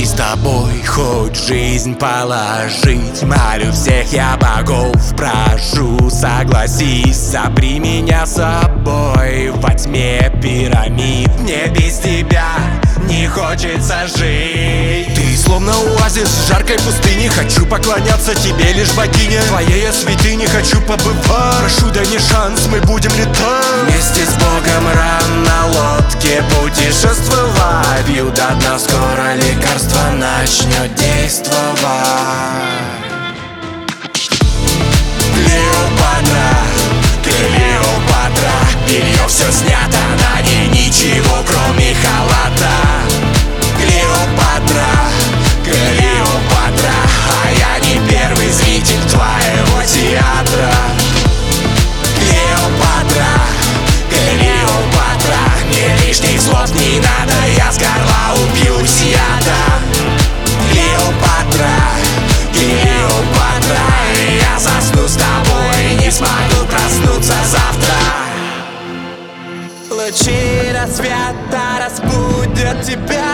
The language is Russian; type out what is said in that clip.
с тобой хоть жизнь положить. Молю всех я богов, прошу, согласись, сопри меня с собой во тьме пирамид. Мне без тебя не хочется жить. Ты словно оазис в жаркой пустыне. Хочу поклоняться тебе, лишь богине. Твоей я святыне хочу побывать. Прошу, дай мне шанс, мы будем летать Вместе с Богом на лодке путешествовать. Пью до дна, скоро лекарство начнет действовать. Клеопатра, Клеопатра, белье все снято, на ней ничего, кроме халата. Клеопатра, Клеопатра, а я не первый зритель твоего театра. Клеопатра, Клеопатра, мне лишних слов не надо, я с горла упьюсь яда. Клеопатра, Клеопатра, я засну с тобой, не смогу проснуться завтра. Лучи рассвета разбудят тебя.